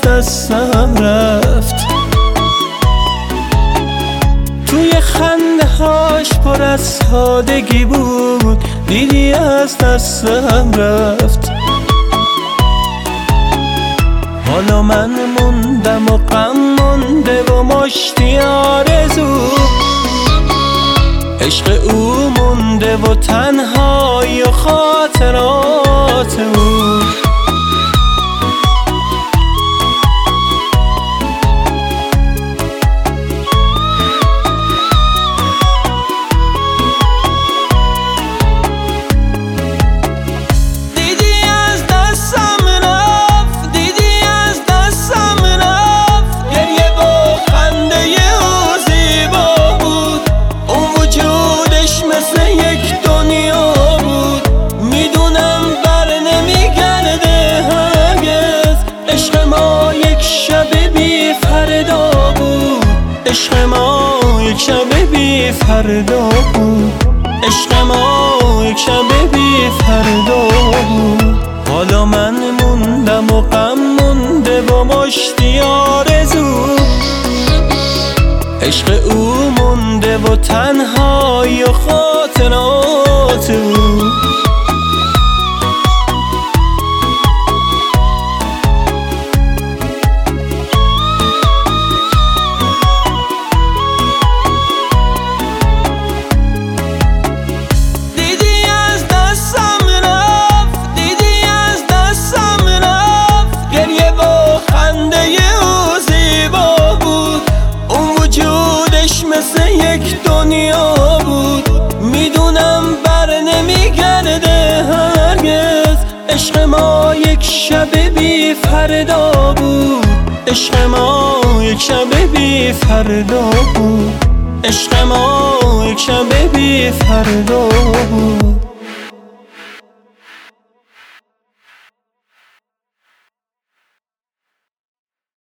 دستم رفت. توی خنده هاش پر از سادگی بود، دیدی از دستم رفت. حالا من موندم و غم مونده و مشتی آرزو، عشق او مونده و تنهایی و خاطرات او. عشق ما یک شب بی فردا بود، عشق ما یک شب بی فردا بود. حالا من موندم و غم مونده و مشتی آرزو، عشق او مونده و تنهایی و خاطرات او. مثل یک دنیا بود، میدونم بر نمیگرده هرگز. عشق ما یک شب بی فردا بود، عشق ما یک شب بی فردا بود، عشق ما یک شب بی فردا بود.